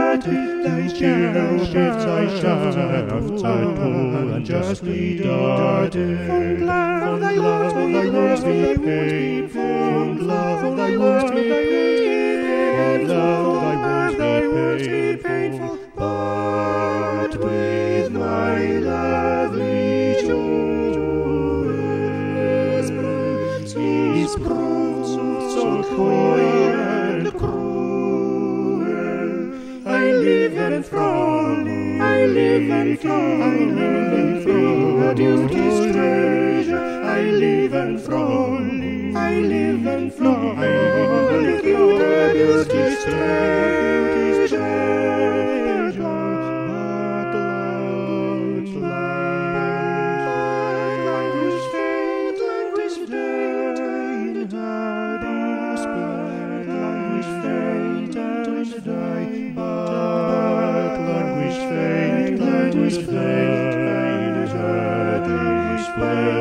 Thy shadow shifts, thy shaft, thy pull unjustly darted. Fond love, thy words be painful. Fond love, thy words be painful. Fond love, thy words be painful. But with my lovely joy is proved so coy and cruel. I live and frolic, I live and frolic, duty's treasure. I live and frolic, I live and frolic, duty's treasure. Language fate,